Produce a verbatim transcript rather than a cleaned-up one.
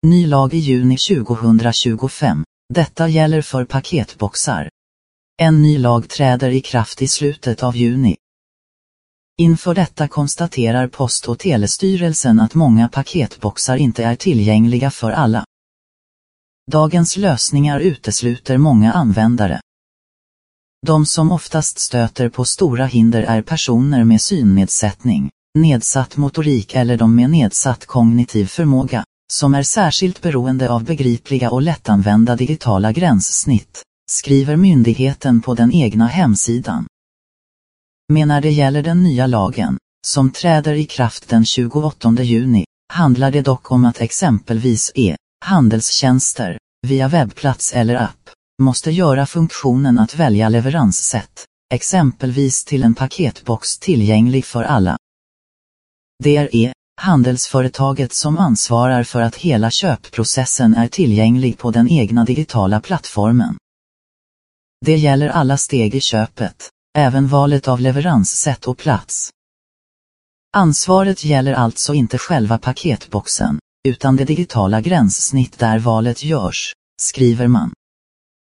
Ny lag i juni tjugohundratjugofem. Detta gäller för paketboxar. En ny lag träder i kraft i slutet av juni. Inför detta konstaterar Post- och telestyrelsen att många paketboxar inte är tillgängliga för alla. Dagens lösningar utesluter många användare. De som oftast stöter på stora hinder är personer med synnedsättning, nedsatt motorik eller de med nedsatt kognitiv förmåga, som är särskilt beroende av begripliga och lättanvända digitala gränssnitt, skriver myndigheten på den egna hemsidan. Men när det gäller den nya lagen, som träder i kraft den tjugoåttonde juni, handlar det dock om att exempelvis e-handelstjänster, via webbplats eller app, måste göra funktionen att välja leveranssätt, exempelvis till en paketbox tillgänglig för alla. Det är e-handelsföretaget som ansvarar för att hela köpprocessen är tillgänglig på den egna digitala plattformen. Det gäller alla steg i köpet, även valet av leveranssätt och plats. Ansvaret gäller alltså inte själva paketboxen, utan det digitala gränssnitt där valet görs, skriver man.